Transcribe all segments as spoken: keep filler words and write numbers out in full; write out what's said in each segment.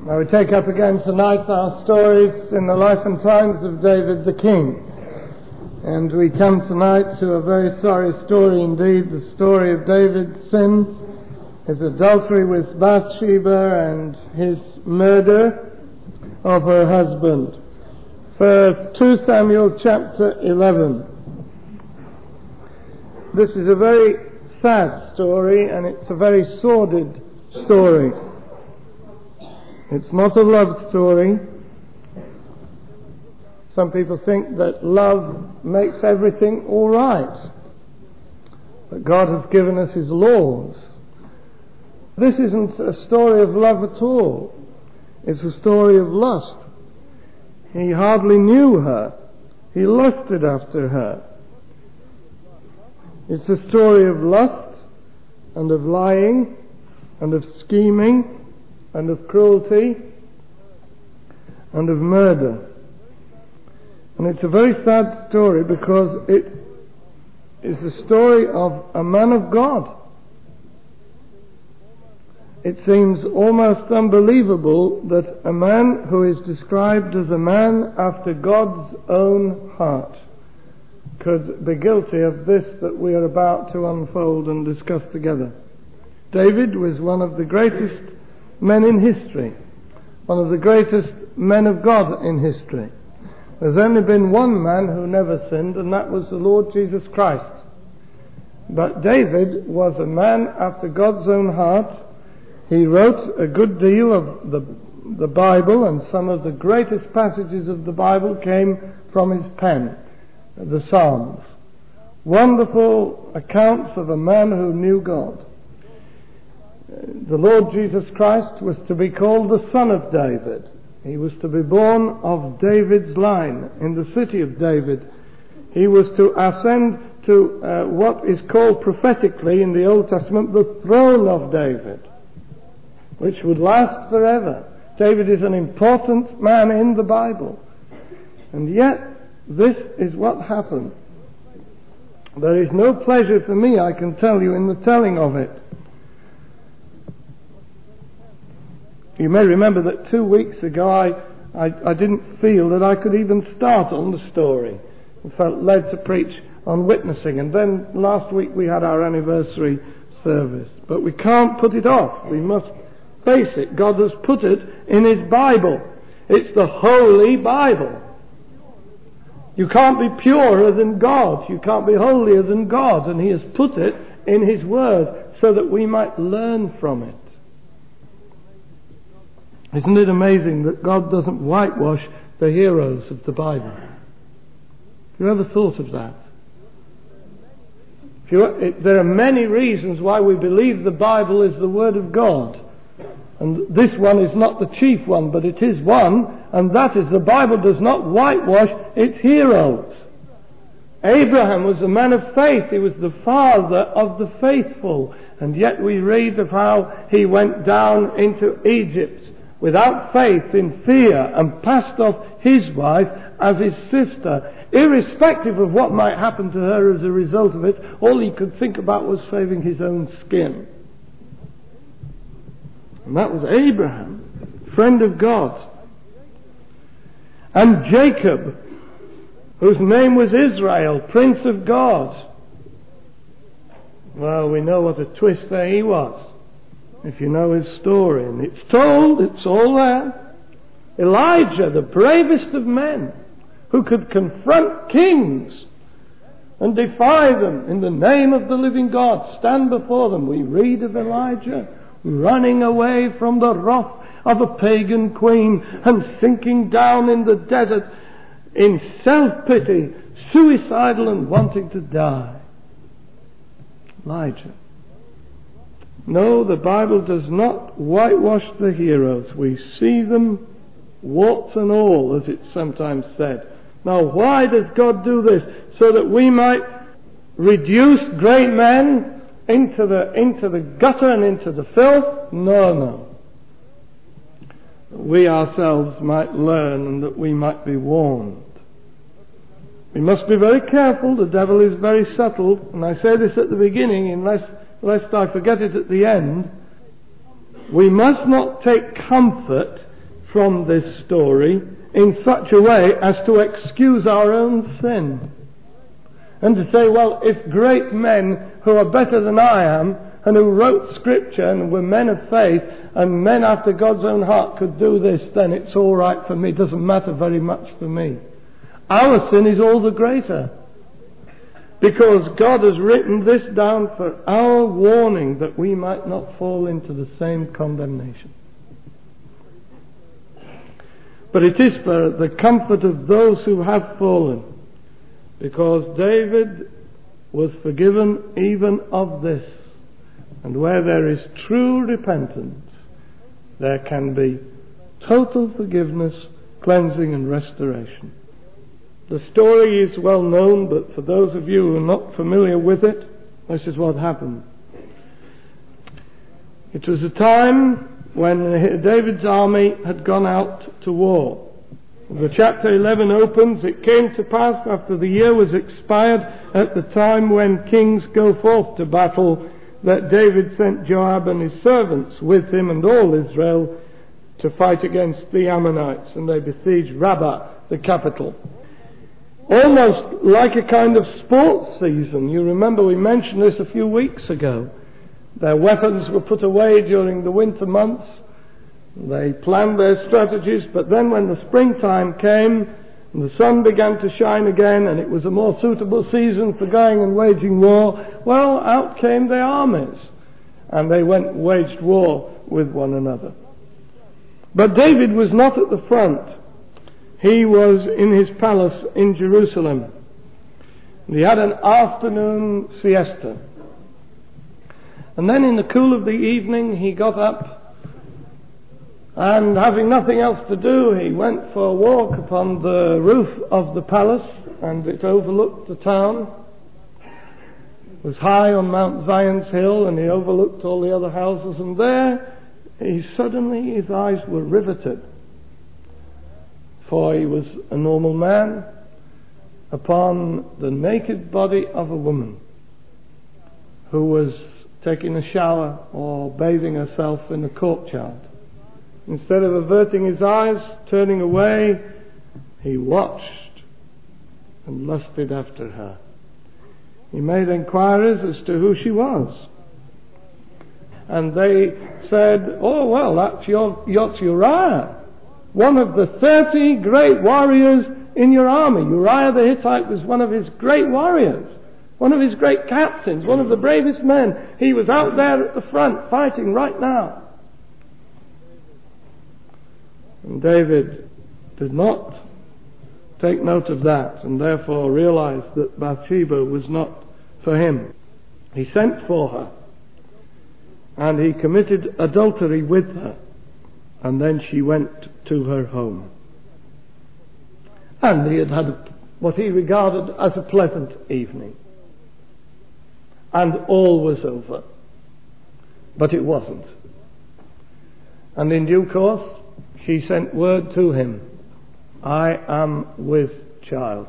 Now we take up again tonight our stories in the life and times of David the King. And we come tonight to a very sorry story indeed, the story of David's sin, his adultery with Bathsheba and his murder of her husband. First, Second Samuel chapter eleven. This is a very sad story, and it's a very sordid story. It's not a love story. Some people think that love makes everything all right, that God has given us His laws. This isn't a story of love at all. It's a story of lust. He hardly knew her. He lusted after her. It's a story of lust and of lying and of scheming and of cruelty and of murder. And it's a very sad story because it is the story of a man of God. It seems almost unbelievable that a man who is described as a man after God's own heart could be guilty of this that we are about to unfold and discuss together. David was one of the greatest men in history, one of the greatest men of God in history. There's only been one man who never sinned, and that was the Lord Jesus Christ. But David was a man after God's own heart. He wrote a good deal of the, the Bible, and some of the greatest passages of the Bible came from his pen, the Psalms. Wonderful accounts of a man who knew God. The Lord Jesus Christ was to be called the Son of David. He was to be born of David's line in the city of David. He was to ascend to uh, what is called prophetically in the Old Testament the throne of David, which would last forever. David is an important man in the Bible. And yet, this is what happened. There is no pleasure for me, I can tell you, in the telling of it. You may remember that two weeks ago I, I, I didn't feel that I could even start on the story. I felt led to preach on witnessing, and then last week we had our anniversary service. But we can't put it off. We must face it. God has put it in His Bible. It's the Holy Bible. You can't be purer than God. You can't be holier than God. And He has put it in His Word so that we might learn from it. Isn't it amazing that God doesn't whitewash the heroes of the Bible? Have you ever thought of that? If you, it, there are many reasons why we believe the Bible is the Word of God. And this one is not the chief one, but it is one, and that is the Bible does not whitewash its heroes. Abraham was a man of faith. He was the father of the faithful. And yet we read of how he went down into Egypt without faith, in fear, and passed off his wife as his sister. Irrespective of what might happen to her as a result of it, all he could think about was saving his own skin. And that was Abraham, friend of God. And Jacob, whose name was Israel, Prince of God. Well, we know what a twist there he was, if you know his story. And it's told, it's all there. Elijah, the bravest of men, who could confront kings and defy them in the name of the living God, stand before them. We read of Elijah running away from the wrath of a pagan queen and sinking down in the desert in self-pity, suicidal and wanting to die. Elijah. No, the Bible does not whitewash the heroes. We see them warts and all, as it's sometimes said. Now, why does God do this? So that we might reduce great men into the, into the gutter and into the filth? No, no. We ourselves might learn and that we might be warned. We must be very careful. The devil is very subtle. And I say this at the beginning, unless lest I forget it at the end. We must not take comfort from this story in such a way as to excuse our own sin. And to say, well, if great men who are better than I am and who wrote scripture and were men of faith and men after God's own heart could do this, then it's all right for me. It doesn't matter very much for me. Our sin is all the greater, because God has written this down for our warning, that we might not fall into the same condemnation. But it is for the comfort of those who have fallen, because David was forgiven even of this. And where there is true repentance, there can be total forgiveness, cleansing and restoration. The story is well known, but for those of you who are not familiar with it, this is what happened. It was a time when David's army had gone out to war. The chapter eleven opens, it came to pass after the year was expired, at the time when kings go forth to battle, that David sent Joab and his servants with him and all Israel to fight against the Ammonites, and they besieged Rabbah, the capital. Almost like a kind of sports season. You remember we mentioned this a few weeks ago. Their weapons were put away during the winter months. They planned their strategies, but then when the springtime came and the sun began to shine again and it was a more suitable season for going and waging war, well, out came their armies and they went and waged war with one another. But David was not at the front. He was in his palace in Jerusalem. He had an afternoon siesta. And then in the cool of the evening he got up, and having nothing else to do, he went for a walk upon the roof of the palace, and it overlooked the town. It was high on Mount Zion's hill, and he overlooked all the other houses, and there he suddenly, his eyes were riveted, for he was a normal man, upon the naked body of a woman who was taking a shower or bathing herself in the courtyard. Instead of averting his eyes, turning away, he watched and lusted after her. He made inquiries as to who she was. And they said, oh, well, that's, your, that's Uriah, one of the thirty great warriors in your army. Uriah the Hittite was one of his great warriors, one of his great captains, one of the bravest men. He was out there at the front fighting right now. And David did not take note of that, and therefore realized that Bathsheba was not for him. He sent for her, and he committed adultery with her, and then she went to her home. And he had had what he regarded as a pleasant evening, and all was over. But it wasn't. And in due course she sent word to him, I am with child,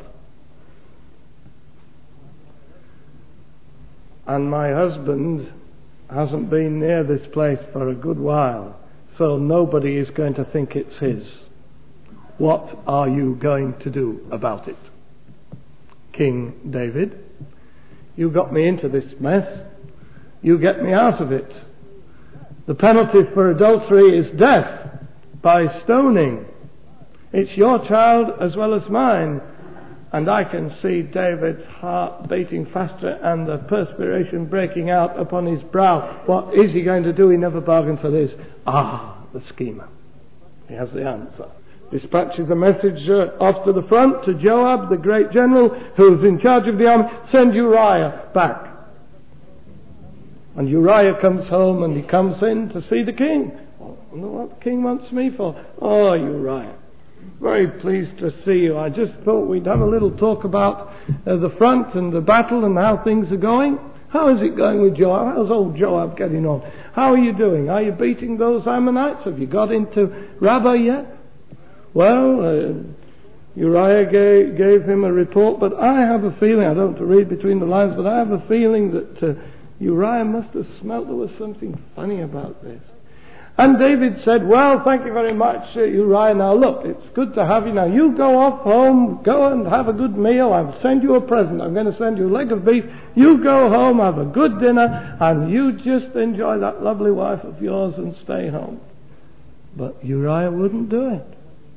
and my husband hasn't been near this place for a good while, so nobody is going to think it's his. What are you going to do about it? King David, you got me into this mess. You get me out of it. The penalty for adultery is death by stoning. It's your child as well as mine. And I can see David's heart beating faster and the perspiration breaking out upon his brow. What is he going to do? He never bargained for this. Ah, the schemer. He has the answer. Dispatches a message uh, off to the front to Joab, the great general, who's in charge of the army. Send Uriah back. And Uriah comes home, and he comes in to see the king. Oh, I wonder what the king wants me for. Oh, Uriah, very pleased to see you. I just thought we'd have a little talk about uh, the front and the battle and how things are going. How is it going with Joab? How's old Joab getting on? How are you doing? Are you beating those Ammonites? Have you got into Rabbah yet? Well, uh, Uriah gave, gave him a report, but I have a feeling, I don't want to read between the lines, but I have a feeling that uh, Uriah must have smelt there was something funny about this. And David said, well, thank you very much, uh, Uriah. Now look, it's good to have you. Now you go off home, go and have a good meal. I'll send you a present. I'm going to send you a leg of beef. You go home, have a good dinner, and you just enjoy that lovely wife of yours and stay home. But Uriah wouldn't do it.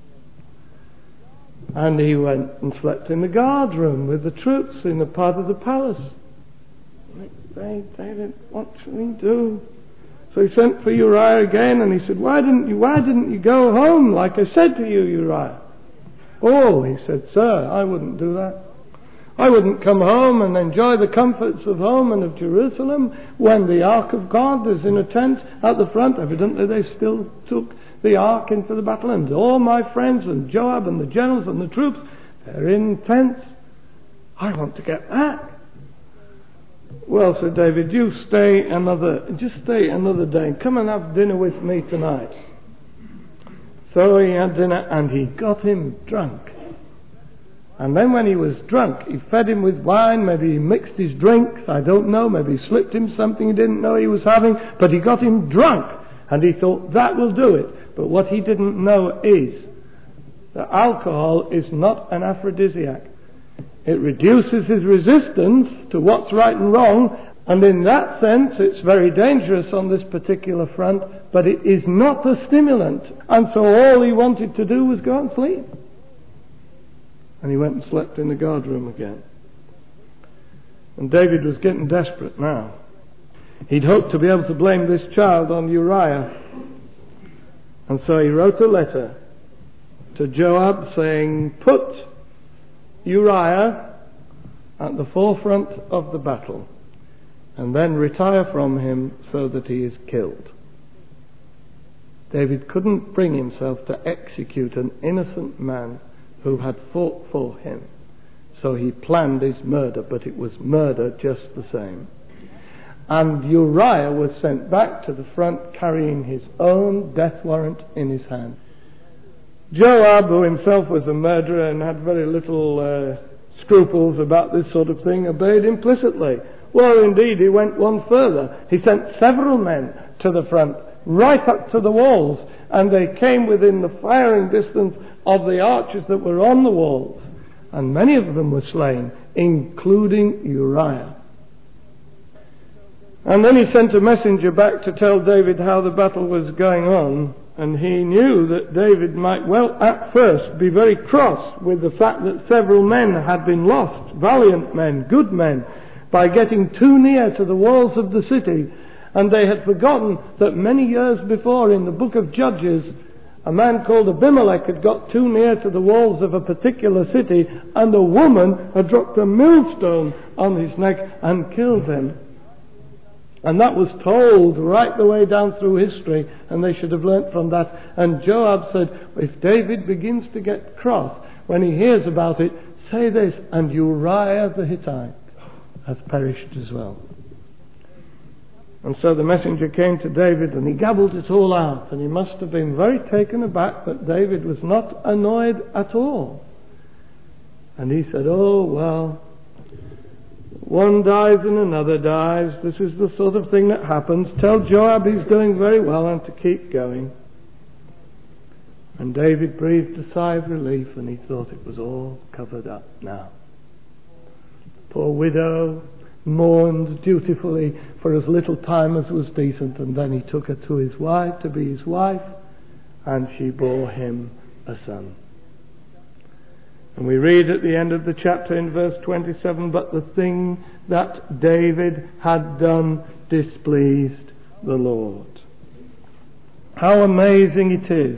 And he went and slept in the guard room with the troops in a part of the palace. They, David, what shall we do? So he sent for Uriah again, and he said, why didn't you, why didn't you go home like I said to you, Uriah? Oh, he said, sir, I wouldn't do that. I wouldn't come home and enjoy the comforts of home and of Jerusalem when the Ark of God is in a tent at the front. Evidently they still took the Ark into the battle, and all my friends and Joab and the generals and the troops, they're in tents. I want to get back. Well, said David, you stay another, just stay another day. Come and have dinner with me tonight. So he had dinner, and he got him drunk. And then when he was drunk, he fed him with wine. Maybe he mixed his drinks, I don't know. Maybe he slipped him something he didn't know he was having. But he got him drunk, and he thought, that will do it. But what he didn't know is that alcohol is not an aphrodisiac. It reduces his resistance to what's right and wrong, and in that sense it's very dangerous on this particular front, but it is not a stimulant. And so all he wanted to do was go and sleep. And he went and slept in the guard room again. And David was getting desperate now. He'd hoped to be able to blame this child on Uriah. And so he wrote a letter to Joab saying, put Uriah at the forefront of the battle, and then retire from him so that he is killed. David couldn't bring himself to execute an innocent man who had fought for him. So he planned his murder, but it was murder just the same. And Uriah was sent back to the front carrying his own death warrant in his hand. Joab, who himself was a murderer and had very little uh, scruples about this sort of thing, obeyed implicitly. Well, indeed, he went one further. He sent several men to the front, right up to the walls, and they came within the firing distance of the archers that were on the walls. And many of them were slain, including Uriah. And then he sent a messenger back to tell David how the battle was going on. And he knew that David might well at first be very cross with the fact that several men had been lost, valiant men, good men, by getting too near to the walls of the city. And they had forgotten that many years before in the book of Judges, a man called Abimelech had got too near to the walls of a particular city, and a woman had dropped a millstone on his neck and killed him. And that was told right the way down through history, and they should have learnt from that. And Joab said, if David begins to get cross when he hears about it, say this, and Uriah the Hittite has perished as well. And so the messenger came to David, and he gabbled it all out, and he must have been very taken aback that David was not annoyed at all. And he said, oh, well, one dies and another dies. This is the sort of thing that happens. Tell Joab he's doing very well and to keep going. And David breathed a sigh of relief, and he thought it was all covered up now. Poor widow mourned dutifully for as little time as was decent, and then he took her to his wife to be his wife, and she bore him a son. And we read at the end of the chapter in verse twenty-seven, but the thing that David had done displeased the Lord. How amazing it is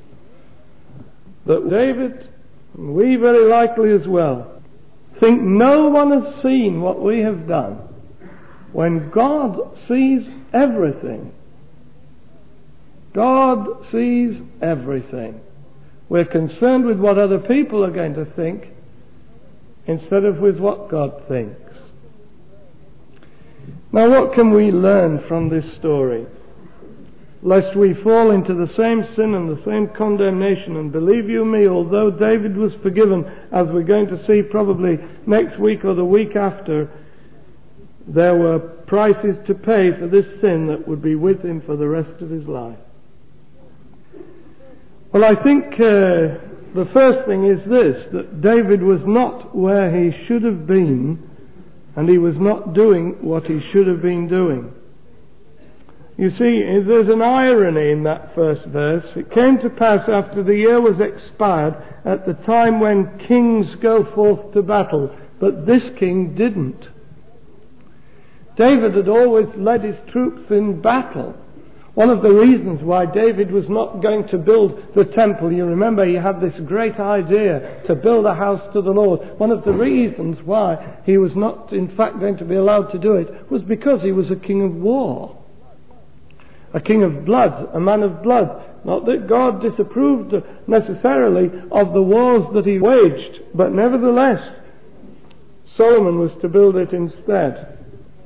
that David, and we very likely as well, think no one has seen what we have done, when God sees everything. God sees everything. We're concerned with what other people are going to think instead of with what God thinks. Now, what can we learn from this story? Lest we fall into the same sin and the same condemnation. And believe you me, although David was forgiven, as we're going to see probably next week or the week after, there were prices to pay for this sin that would be with him for the rest of his life. Well, I think uh, the first thing is this, that David was not where he should have been, and he was not doing what he should have been doing. You see, there's an irony in that first verse. It came to pass after the year was expired, at the time when kings go forth to battle, but this king didn't. David had always led his troops in battle. One of the reasons why David was not going to build the temple, you remember he had this great idea to build a house to the Lord. One of the reasons why he was not in fact going to be allowed to do it was because he was a king of war. A king of blood, a man of blood. Not that God disapproved necessarily of the wars that he waged, but nevertheless, Solomon was to build it instead.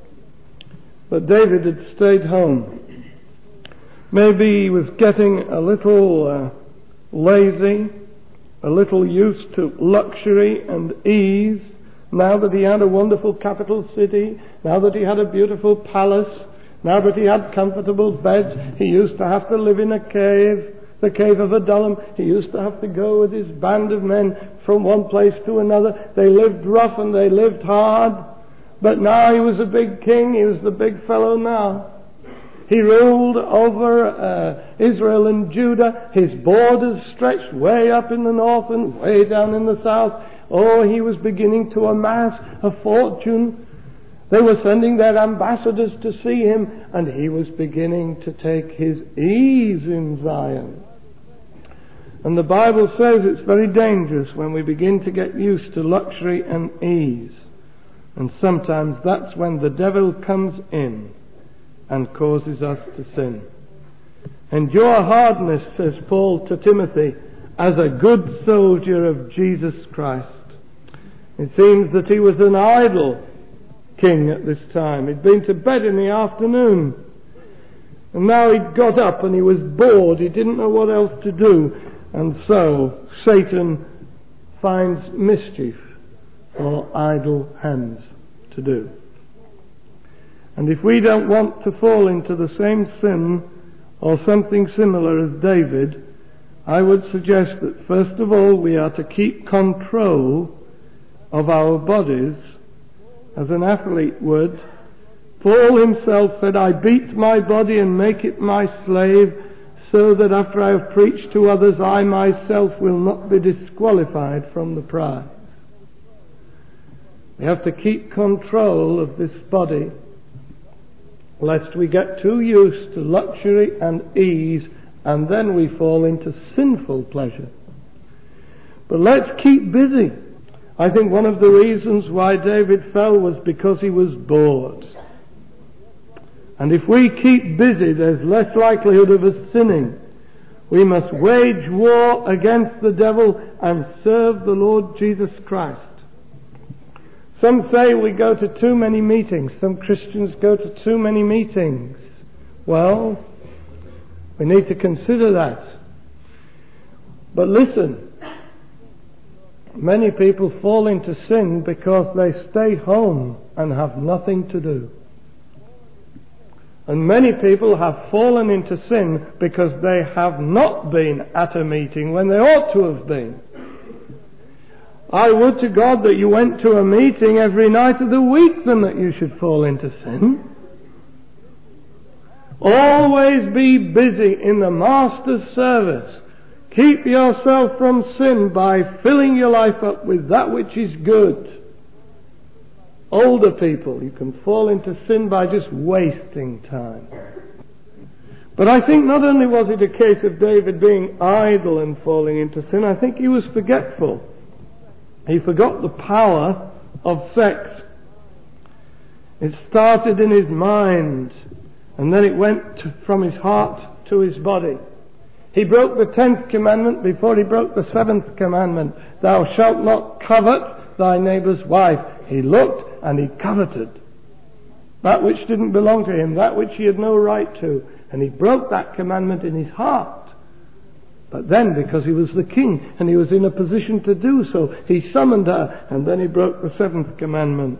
But David had stayed home. Maybe he was getting a little uh, lazy, a little used to luxury and ease, now that he had a wonderful capital city, now that he had a beautiful palace, now that he had comfortable beds. He used to have to live in a cave, the cave of Adullam. He used to have to go with his band of men from one place to another. They lived rough and they lived hard. But now he was a big king. He was the big fellow now. He ruled over uh, Israel and Judah. His borders stretched way up in the north and way down in the south. Oh, he was beginning to amass a fortune. They were sending their ambassadors to see him, and he was beginning to take his ease in Zion. And the Bible says it's very dangerous when we begin to get used to luxury and ease. And sometimes that's when the devil comes in and causes us to sin. Endure hardness, says Paul to Timothy, as a good soldier of Jesus Christ. It seems that he was an idle king at this time. He'd been to bed in the afternoon, and now he'd got up and he was bored. He didn't know what else to do, and so Satan finds mischief for idle hands to do. And if we don't want to fall into the same sin or something similar as David, I would suggest that first of all we are to keep control of our bodies. As an athlete would. Paul himself said, I beat my body and make it my slave, so that after I have preached to others, I myself will not be disqualified from the prize. We have to keep control of this body, lest we get too used to luxury and ease, and then we fall into sinful pleasure. But let's keep busy. I think one of the reasons why David fell was because he was bored. And if we keep busy, there's less likelihood of us sinning. We must wage war against the devil and serve the Lord Jesus Christ. Some say we go to too many meetings. Some Christians go to too many meetings. Well, we need to consider that. But listen, many people fall into sin because they stay home and have nothing to do. And many people have fallen into sin because they have not been at a meeting when they ought to have been. I would to God that you went to a meeting every night of the week than that you should fall into sin. Always be busy in the Master's service. Keep yourself from sin by filling your life up with that which is good. Older people, you can fall into sin by just wasting time. But I think not only was it a case of David being idle and falling into sin, I think he was forgetful. He forgot the power of sex. It started in his mind, and then it went to, from his heart to his body. He broke the tenth commandment before he broke the seventh commandment. Thou shalt not covet thy neighbour's wife. He looked and he coveted that which didn't belong to him, that which he had no right to. And he broke that commandment in his heart. But then, because he was the king and he was in a position to do so, he summoned her, and then he broke the seventh commandment.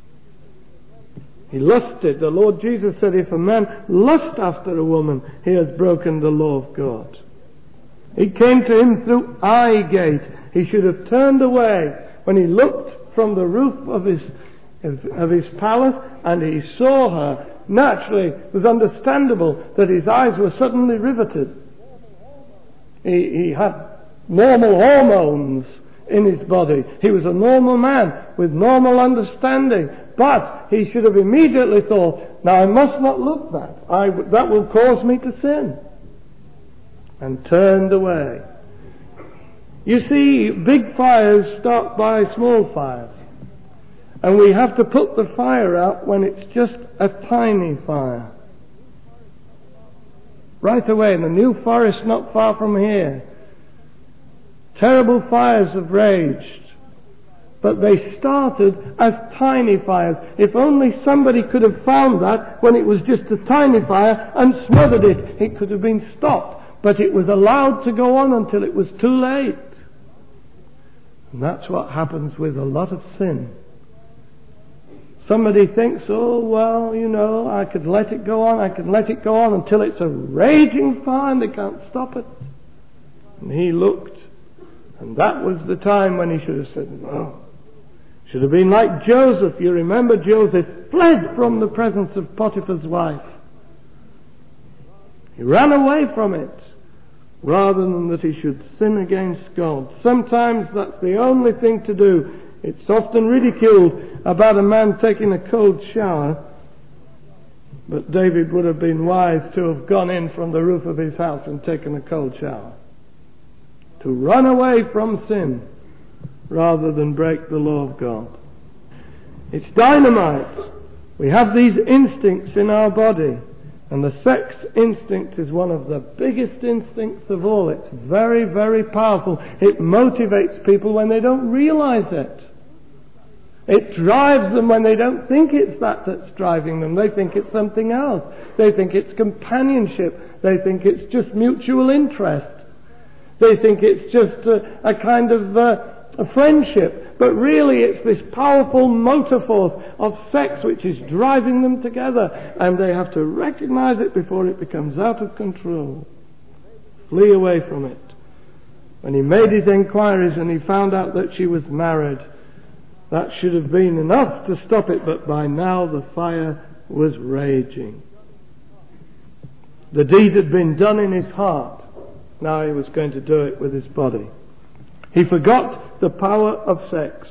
He lusted. The Lord Jesus said, if a man lust after a woman, he has broken the law of God. He came to him through eye gate. He should have turned away when he looked from the roof of his, of his palace and he saw her. Naturally, it was understandable that his eyes were suddenly riveted. He, he had normal hormones in his body. He was a normal man with normal understanding. But he should have immediately thought, now I must not look that. I, that will cause me to sin. And turned away. You see, big fires start by small fires. And we have to put the fire out when it's just a tiny fire. Right away in the New Forest not far from here, terrible fires have raged. But they started as tiny fires. If only somebody could have found that when it was just a tiny fire and smothered it, it could have been stopped. But it was allowed to go on until it was too late. And that's what happens with a lot of sin. Somebody thinks, oh, well, you know, I could let it go on, I could let it go on until it's a raging fire and they can't stop it. And he looked, and that was the time when he should have said, no. Should have been like Joseph. You remember Joseph fled from the presence of Potiphar's wife. He ran away from it rather than that he should sin against God. Sometimes that's the only thing to do. It's often ridiculed about a man taking a cold shower, but David would have been wise to have gone in from the roof of his house and taken a cold shower. To run away from sin rather than break the law of God. It's dynamite. We have these instincts in our body. And the sex instinct is one of the biggest instincts of all. It's very, very powerful. It motivates people when they don't realize it. It drives them when they don't think it's that that's driving them. They think it's something else. They think it's companionship. They think it's just mutual interest. They think it's just a, a kind of uh, a friendship. But really it's this powerful motor force of sex which is driving them together. And they have to recognize it before it becomes out of control. Flee away from it. When he made his inquiries and he found out that she was married, that should have been enough to stop it, but by now the fire was raging. The deed had been done in his heart. Now he was going to do it with his body. He forgot the power of sex.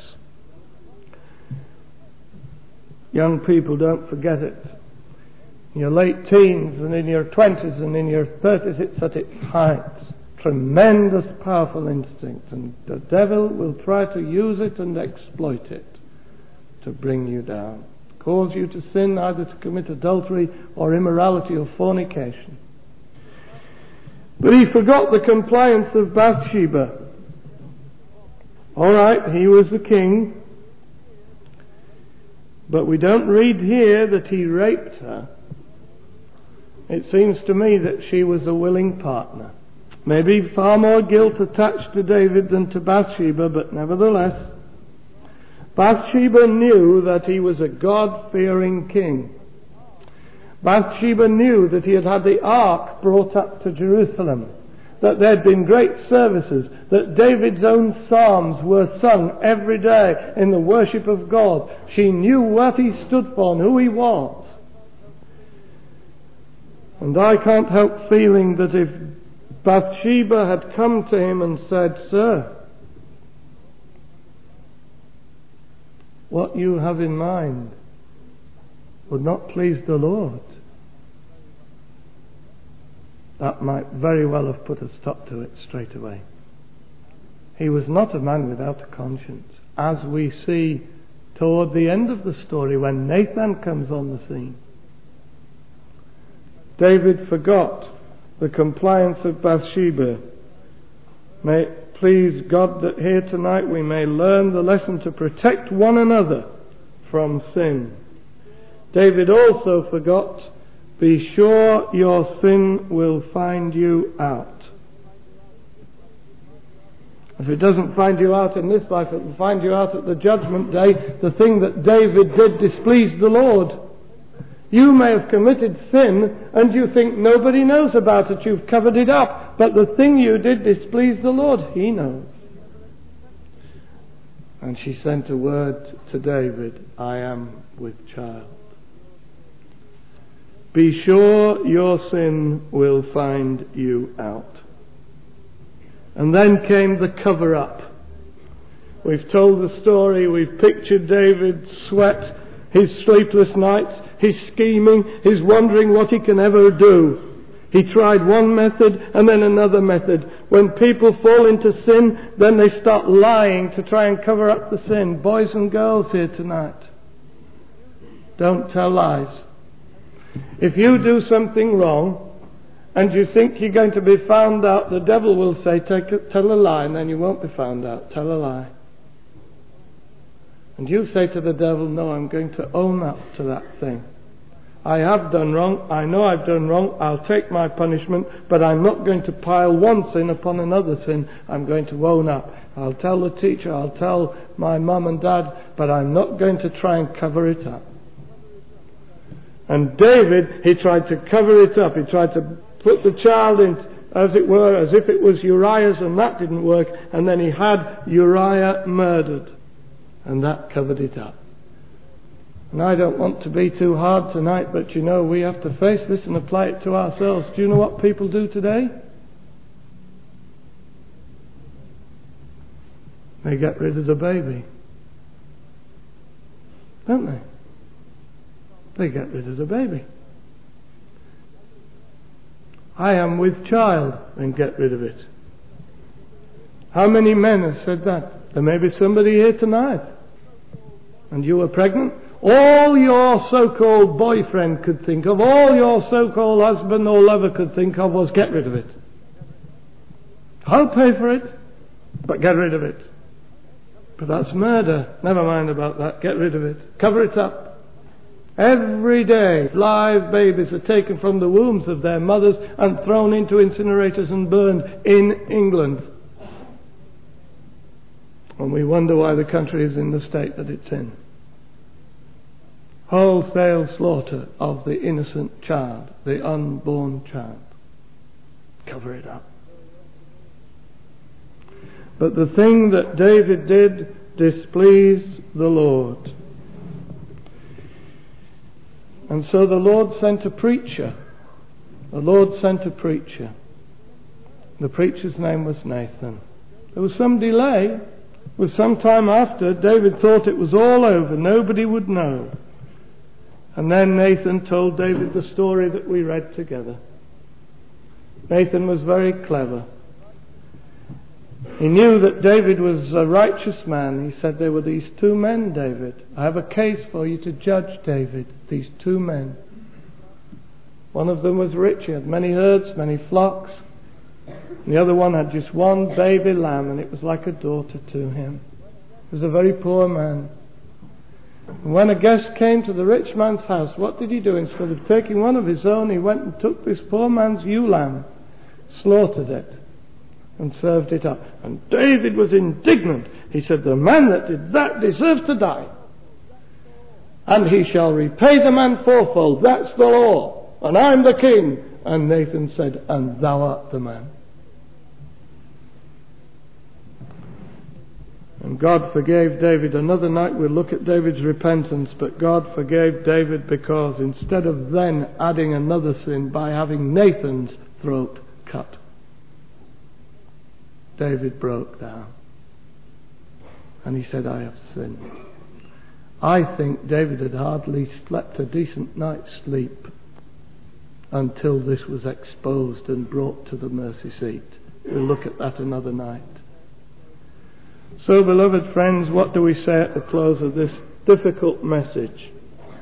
Young people, don't forget it. In your late teens and in your twenties and in your thirties, it's at its height. Tremendous, powerful instinct. And the devil will try to use it and exploit it to bring you down. Cause you to sin, either to commit adultery or immorality or fornication. But he forgot the compliance of Bathsheba. All right, he was the king. But we don't read here that he raped her. It seems to me that she was a willing partner. Maybe far more guilt attached to David than to Bathsheba, but nevertheless, Bathsheba knew that he was a God-fearing king. Bathsheba knew that he had had the ark brought up to Jerusalem, that there had been great services, that David's own psalms were sung every day in the worship of God. She knew what he stood for and who he was. And I can't help feeling that if Bathsheba had come to him and said, "Sir, what you have in mind would not please the Lord," that might very well have put a stop to it straight away. He was not a man without a conscience, as we see toward the end of the story when Nathan comes on the scene. David forgot the compliance of Bathsheba. May it please God that here tonight we may learn the lesson to protect one another from sin. David also forgot, "Be sure your sin will find you out." If it doesn't find you out in this life, it will find you out at the judgment day. The thing that David did displeased the Lord. You may have committed sin and you think nobody knows about it. You've covered it up. But the thing you did displeased the Lord. He knows. And she sent a word to David, I am with child. Be sure your sin will find you out. And then came the cover-up. We've told the story, we've pictured David's sweat, his sleepless nights, his scheming, his wondering what he can ever do. He tried one method and then another method. When people fall into sin, then they start lying to try and cover up the sin. Boys and girls here tonight, don't tell lies. If you do something wrong and you think you're going to be found out, the devil will say, Take a, tell a lie, and then you won't be found out. Tell a lie. And you say to the devil, no, I'm going to own up to that thing. I have done wrong. I know I've done wrong. I'll take my punishment, but I'm not going to pile one sin upon another sin. I'm going to own up. I'll tell the teacher, I'll tell my mum and dad, but I'm not going to try and cover it up. And David, he tried to cover it up. He tried to put the child in, as it were, as if it was Uriah's, and that didn't work. And then he had Uriah murdered. And that covered it up. And I don't want to be too hard tonight, but you know, we have to face this and apply it to ourselves. Do you know what people do today? They get rid of the baby. Don't they? They get rid of the baby. I am with child, and get rid of it. How many men have said that? There may be somebody here tonight, and you were pregnant. All your so-called boyfriend could think of, all your so-called husband or lover could think of was get rid of it. I'll pay for it, but get rid of it. But that's murder. Never mind about that. Get rid of it. Cover it up. Every day, live babies are taken from the wombs of their mothers and thrown into incinerators and burned in England. And we wonder why the country is in the state that it's in. Wholesale slaughter of the innocent child, the unborn child. Cover it up. But the thing that David did displeased the Lord. And so the Lord sent a preacher. The Lord sent a preacher. The preacher's name was Nathan. There was some delay. It was some time after. David thought it was all over. Nobody would know. And then Nathan told David the story that we read together. Nathan was very clever. He knew that David was a righteous man. He said, there were these two men, David. I have a case for you to judge, David. These two men. One of them was rich. He had many herds, many flocks. And the other one had just one baby lamb, and it was like a daughter to him. He was a very poor man. And when a guest came to the rich man's house, what did he do? Instead of taking one of his own, he went and took this poor man's ewe lamb, slaughtered it, and served it up. And David was indignant. He said, the man that did that deserves to die. And he shall repay the man fourfold. That's the law. And I'm the king. And Nathan said, and thou art the man. And God forgave David. Another night we'll look at David's repentance, but God forgave David because instead of then adding another sin by having Nathan's throat cut, David broke down. And he said, I have sinned. I think David had hardly slept a decent night's sleep until this was exposed and brought to the mercy seat. We'll look at that another night. So, beloved friends, what do we say at the close of this difficult message?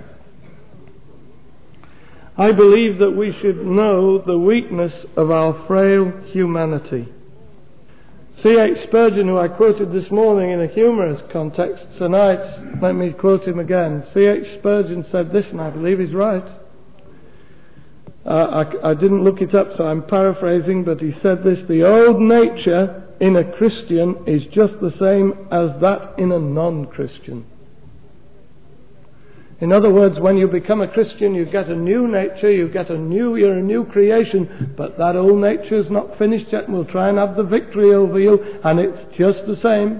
I believe that we should know the weakness of our frail humanity. C H Spurgeon, who I quoted this morning in a humorous context, tonight, let me quote him again. C H Spurgeon said this, and I believe he's right. Uh, I, I didn't look it up, so I'm paraphrasing, but he said this: the old nature in a Christian is just the same as that in a non-Christian. In other words, when you become a Christian, you get a new nature, you get a new, you're a new creation, but that old nature is not finished yet, and we'll try and have the victory over you, and it's just the same.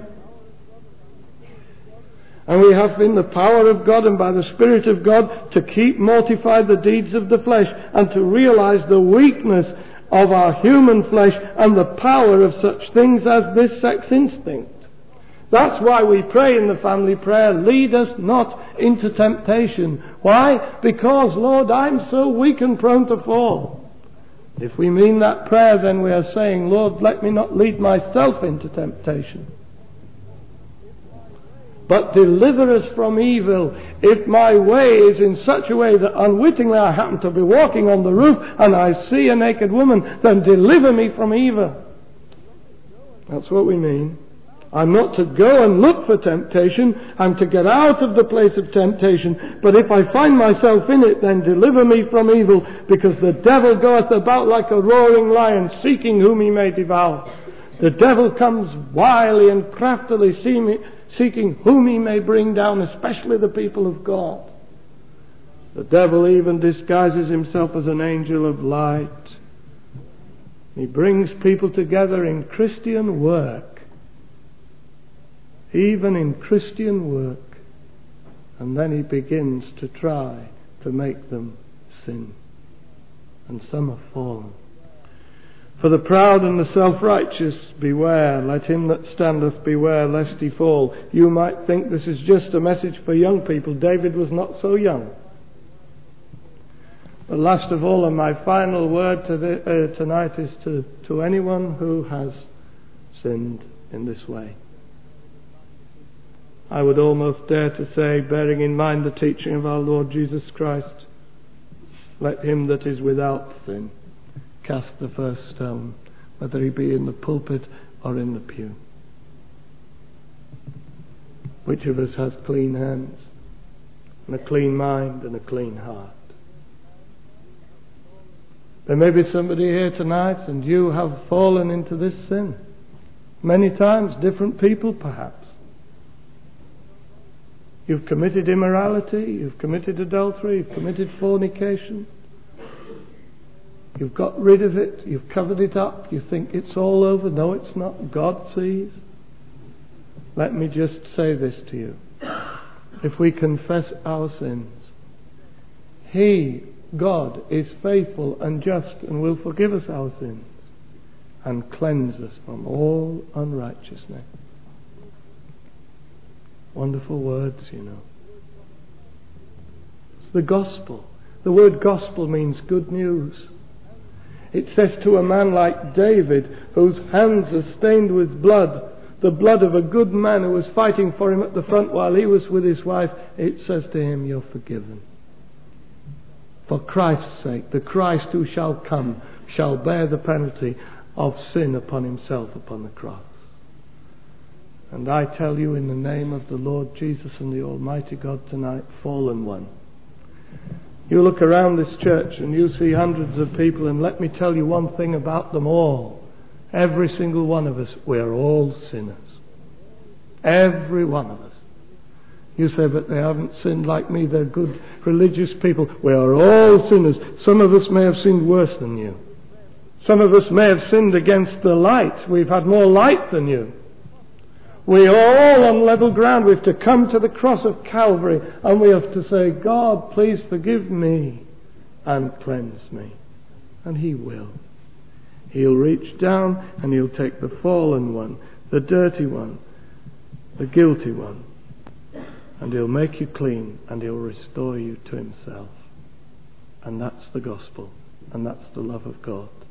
And we have in the power of God and by the Spirit of God to keep mortified the deeds of the flesh, and to realize the weakness of our human flesh and the power of such things as this sex instinct. That's why we pray in the family prayer, lead us not into temptation. Why? Because, Lord, I'm so weak and prone to fall. If we mean that prayer, then we are saying, Lord, let me not lead myself into temptation, but deliver us from evil. If my way is in such a way that unwittingly I happen to be walking on the roof and I see a naked woman, then deliver me from evil. That's what we mean. I'm not to go and look for temptation. I'm to get out of the place of temptation. But if I find myself in it, then deliver me from evil, because the devil goeth about like a roaring lion, seeking whom he may devour. The devil comes wily and craftily seeking whom he may bring down, especially the people of God. The devil even disguises himself as an angel of light. He brings people together in Christian work. Even in Christian work, and then he begins to try to make them sin, and some have fallen. For the proud and the self-righteous beware, let him that standeth beware lest he fall. You might think this is just a message for young people. David was not so young. But last of all, and my final word to the, uh, tonight is to, to anyone who has sinned in this way. I would almost dare to say, bearing in mind the teaching of our Lord Jesus Christ, let him that is without sin cast the first stone, whether he be in the pulpit or in the pew. Which of us has clean hands and a clean mind and a clean heart? There may be somebody here tonight and you have fallen into this sin. Many times, different people perhaps. You've committed immorality, you've committed adultery, you've committed fornication. You've got rid of it, you've covered it up, you think it's all over. No, it's not. God sees. Let me just say this to you. If we confess our sins, He, God, is faithful and just and will forgive us our sins and cleanse us from all unrighteousness. Wonderful words, you know. It's the gospel. The word gospel means good news. It says to a man like David, whose hands are stained with blood, the blood of a good man who was fighting for him at the front while he was with his wife, it says to him, you're forgiven. For Christ's sake, the Christ who shall come shall bear the penalty of sin upon himself upon the cross. And I tell you in the name of the Lord Jesus and the Almighty God tonight, fallen one, you look around this church and you see hundreds of people, and let me tell you one thing about them all. Every single one of us, we are all sinners. Every one of us. You say, but they haven't sinned like me, they're good religious people. We are all sinners. Some of us may have sinned worse than you. Some of us may have sinned against the light. We've had more light than you. We are all on level ground. We have to come to the cross of Calvary and we have to say, God, please forgive me and cleanse me. And He will. He'll reach down and He'll take the fallen one, the dirty one, the guilty one, and He'll make you clean and He'll restore you to Himself. And that's the gospel, and that's the love of God.